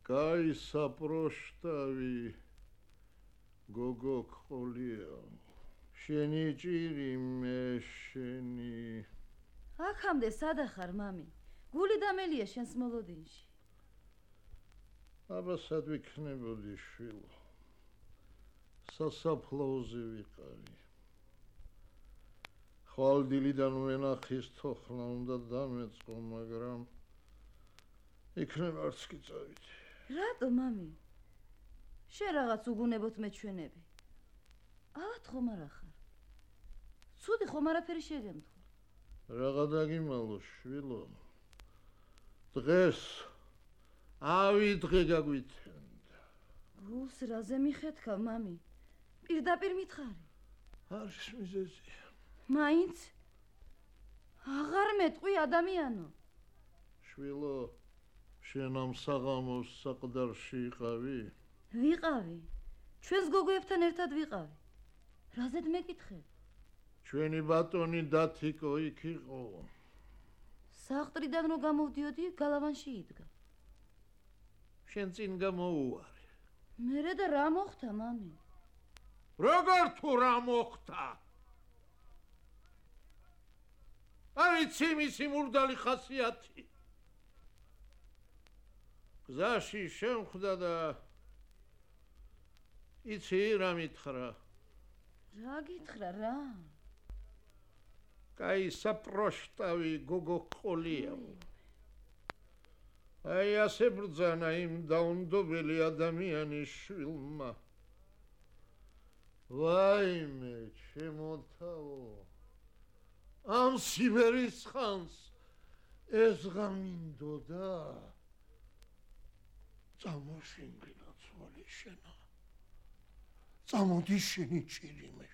კაი საპროშტავი გოგო ყოლია შენი ჭირი მე შენი აქამდე სადახარ მამი გული დამელია შენს მოლოდინში აბა სად ვიქნებოდი შვილო სასაფლაოზე ვიყავი ხვალდილიდან ვენახის თოხლა უნდა დამეწყო მაგრამ იქნებ არც კი წავიდი რატო მამი შენ რაღაც უგუნებოდ მეჩვენები ალბათ ხომ არა ხარ ცუდი ხომ არაფერი შეგემთხვა რაღა დაგიმალო შვილო დღეს ავიდღე გაგვითენდა გულს რაზე მიხეთქავ მამი პირდაპირ მითხარი არის მიზეზი მაინც აღარ მეტყვი ადამიანო შვილო შენ ამ საღამოს საყდარში იყავი ვიყავი ჩვენს გოგოებთან ერთად ვიყავი რაზედ მეკითხებ ჩვენი ბატონი დათიკო იქ იყო საყდრიდან რო გამოვდიოდი გალავანში იდგა შენ წინ გამოუარე მერე და რა მოხდა მამი როგორ თუ რა მოხდა არიცი მისი მურდალი ხასიათი გზაში შემხვდა და იცი რა მითხრა რა გითხრა რა კაი საპროშტავი გოგო ყოლია აი ასე ბრძანა იმ დაუნდობელი ადამიანის შვილმა ვაიმე ჩემოთავო ამ სიბერის ხანს ეს გამინდოდა წამოშინგილა ცვალი შენა წამოდი შენი ჭირი მე